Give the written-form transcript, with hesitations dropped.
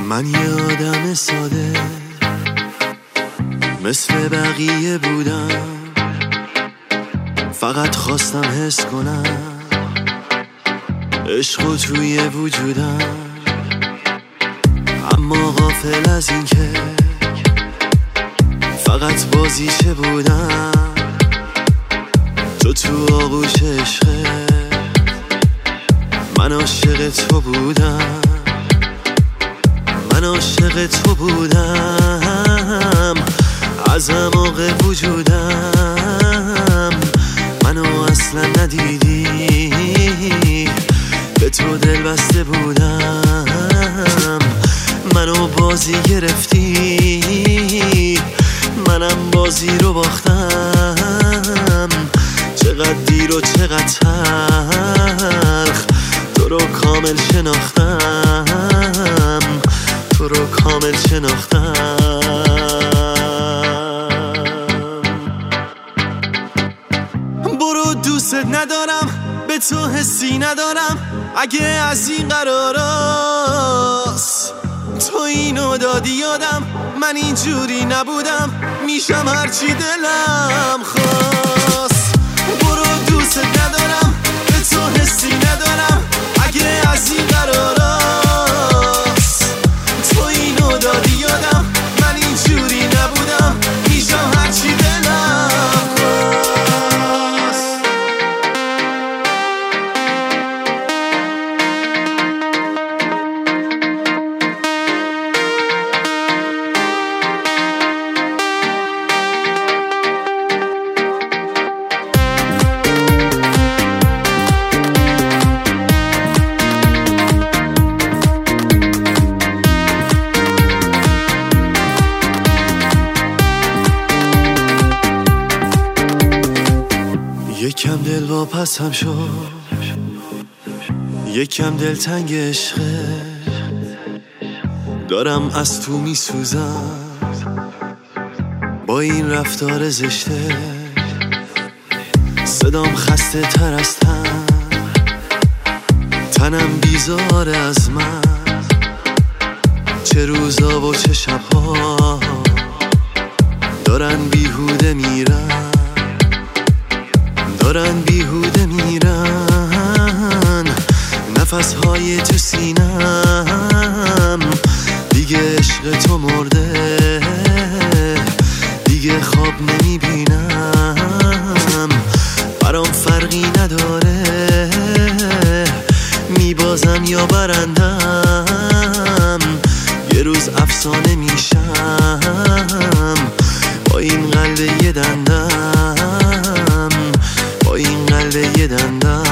من یه آدم ساده مثل بقیه بودم، فقط خواستم حس کنم عشق توی وجودم، اما غافل از این که فقط بازیچه بودم. تو آغوش عشقه من عاشق تو بودم، من عاشق تو بودم از اعماق وجودم. منو اصلا ندیدی، به تو دل بسته بودم، منو بازی گرفتی، منم بازی رو باختم. چقدر دیر و چقدر تلخ تو رو کامل شناختم، تو رو کامل شناختم. برو دوست ندارم، به تو حسی ندارم، اگه از این قراراست تو اینو دادی یادم. من اینجوری نبودم، میشم هرچی دلم خواست. برو دوست ندارم، به تو حسی ندارم، اگه از این قراراست تو اینو دادی یادم. من اینجوری نبودم، میشم هرچی دلم خواست. یکم دل واپسم شد، یکم دلتنگ عشقه، دارم از تو میسوزم با این رفتار زشته. صدام خسته تر از تنم بیزاره از من. چه روزا و چه شبها دارن بیهوده میرن، دارن بیهوده میرن. نفسهای تو سینم دیگه عشق تو مرده، دیگه خواب نمیبینم. برام فرقی نداره میبازم یا برندم، یه روز افسانه میشم با این قلب یه دندم، با این قلب یه دندم.